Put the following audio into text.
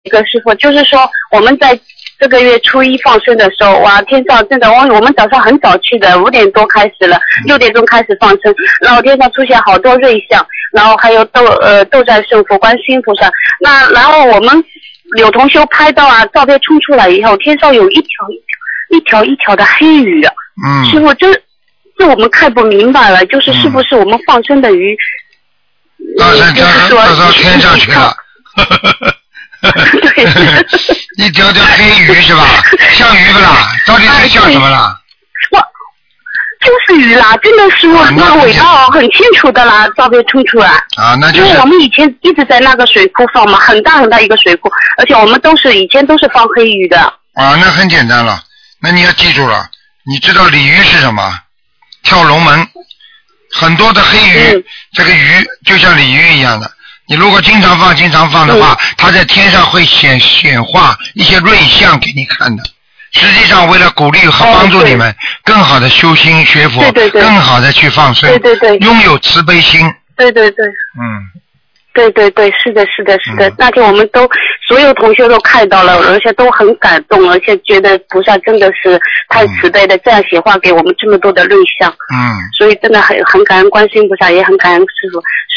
一个师傅，就是说我们在这个月初一放生的时候，哇，天上真的，我们早上很早去的，5点多开始了，6点钟开始放生，然后天上出现好多瑞象，然后还有斗战胜佛、观世音菩萨。那然后我们有同修拍到啊，照片冲出来以后，天上有一条的黑鱼啊。师傅，这我们看不明白了，就是是不是我们放生的鱼？ 到天上去了。一条黑鱼是吧？像鱼不啦？到底是像什么啦？ 就是鱼啦，真的是那个尾巴很清楚的啦，照片冲出来。 那就是。 因为我们以前一直在那个水库放嘛，很大一个水库，而且我们以前都是放黑鱼的。 那很简单了，那你要记住了，你知道鲤鱼是什么？跳龙门，很多的黑鱼，这个鱼就像鲤鱼一样的。你如果经常放的话，它在天上会显化一些瑞相给你看的。实际上为了鼓励和帮助你们更好的修心学佛，更好的去放生，拥有慈悲心。 对，是的。那天我们所有同学都看到了，而且都很感动，而且觉得菩萨真的是太慈悲的，这样显化给我们这么多的瑞相。所以真的很感恩观世音菩萨，也很感恩师父。